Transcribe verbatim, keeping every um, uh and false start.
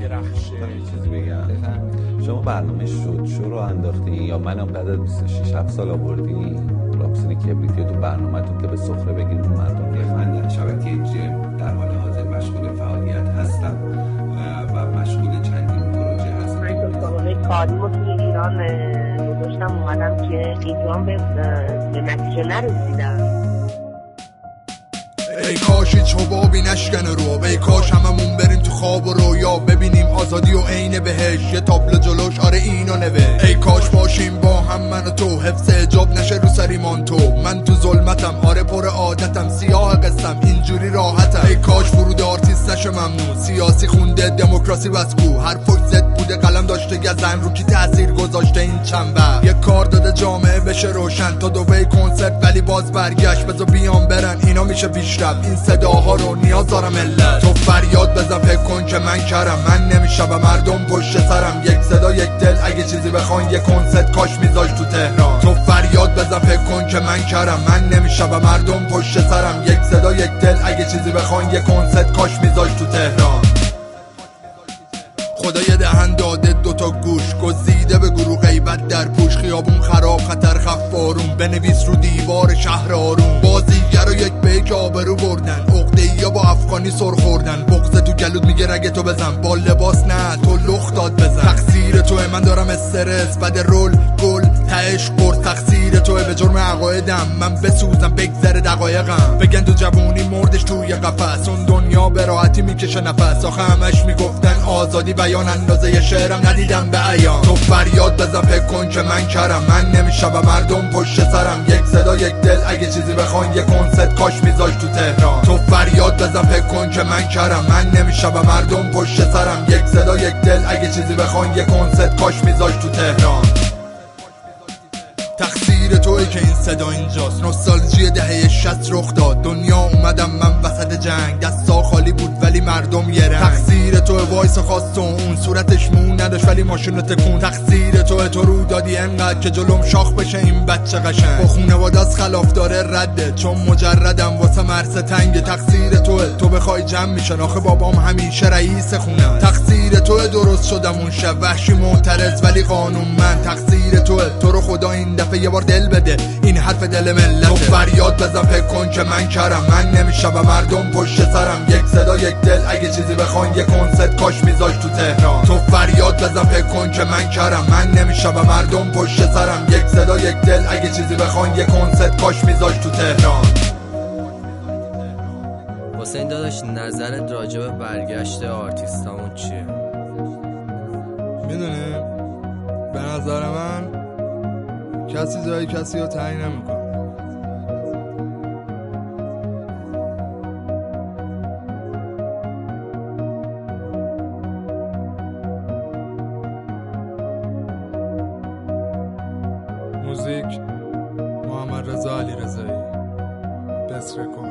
درخشه. یه چیزی بگم، شما برنامه شد شو رو انداختی یا منم بعد از بیست و شش هفت سال آوردی راکسین کبریتی تو برنامه‌تون که به سخره بگیرید مردم؟ من در شبکه جم در حال حاضر مشغول فعالیت هستم و مشغول چندین پروژه هستم. من تو سالانه کاریمو توی ایران گذاشتم اومدم که اینجا به به نتیجه نرسیدم. ای کاش هیچ حبابی نشکنه رو، ای کاش هممون بریم تو خواب و رویا ببینیم آزادی و عین بهش یه تابلو جلوش آره اینو نوه. ای کاش باشیم با هم من و تو، حفظ حجاب نشه رو سریمان تو. من تو ظلمتم آره پر عادتم، سیاه قسم اینجوری راحتم. ای کاش ورود آرتیست نشه ممنوع، سیاسی خونده دموکراسی بسکو، هر فوش زد بوده قلم داشته گزن رو کی تاثیر گذاشته این چند وقت. یه کار داده جامعه بشه روشن تا دوبه کنسرت ولی باز برگشت بذار بیان برن اینا میشه بیشتر. این صداها رو نیاز دارم ملت، تو فریاد بزن فکر کن که من کرم، من نمیشه به مردم پشت سرم. یک صدا یک دل اگه چیزی بخوان یه کنسرت کاش میذاش تو تهران. تو فریاد بزن فکر کن که من کرم، من نمیشه به مردم پشت سرم. یک صدا یک دل اگه چیزی بخوان یه کنسرت کاش میذاش تو تهران. خدا یه دهن داده دوتا گوش، گزیده به گروه غیبت در پوش. خیابون خراب خطر خف بارون، بنویس رو دیوار شهر آروم. بازیگر رو یک به یک آبرو بردن، عقده‌ای ها با افغانی سر خوردن. بغض تو گلود میگه رگ تو بزن، با لباس نه تو لخت داد بزن. تقصیر توه من دارم استرس، بعد رول گل تهش قرص. تقصیر توه به جرم عقایدم من بسوزم بگذره دقایقم. بگن تو جوونی مردش توی قفس، اون دنیا به راحتی میکشه نفس. آخه همش میگفتن آزادی بیان، اندازه شعرم ندیدم به عیان. تو فریاد بزن فکر کن که من کرم، من نمیشه به مردم پشت سرم. یک صدا یک دل اگه چیزی بخوان یه کنسرت کاش میذاش تو تهران. تو فریاد بزن فکر کن که من کرم، من نمیشه به مردم پشت سرم. یک صدا یک دل اگه چیزی بخوان یه کنسرت کاش میذاش تو تهران. تقصیر توی که این صدا اینجاست، نوستالژی دهه شصت رخ داد. دنیا اومدم من وسط جنگ، دستا خالی بود ولی مردم یه رنگ. تقصیر توی وایس خواست و اون صورتش مون نداشت ولی ماشین تکون. تقصیر توی تو رو دادی انقدر که جلوم شاخ بشه این بچه قشنگ. با خونواده از خلاف داره رده چون مجردم واسه مرس تنگ. تقصیر توی تو بخوای جمع میشن، آخه بابام همیشه رئیس خونه. تقصیر توی درست شدم اون شب وحشی معترض ولی قانون من. تقصیر توی تو رو خدا این دفعه یه بار دل بده، این حرف دل ملت. تو فریاد بزن فکر کن که من کرم، من نمیشه به مردم پشت سرم. یک صدا یک دل اگه چیزی بخوان یه کنسرت کاش میذاش تو تهران. تو فریاد بزن فکر کن که من کرم، من نمیشه به مردم پشت سرم. یک صدا یک دل اگه چیزی بخوان یه کنسرت کاش میذاش تو تهران. حسین داداش نظرت راجع به برگشت آرتیستامون چیه؟ میدونی به نظر من کسی جای کسی رو تعیین نمیکنه. موزیک محمد رضا علیرضایی. بسرکن.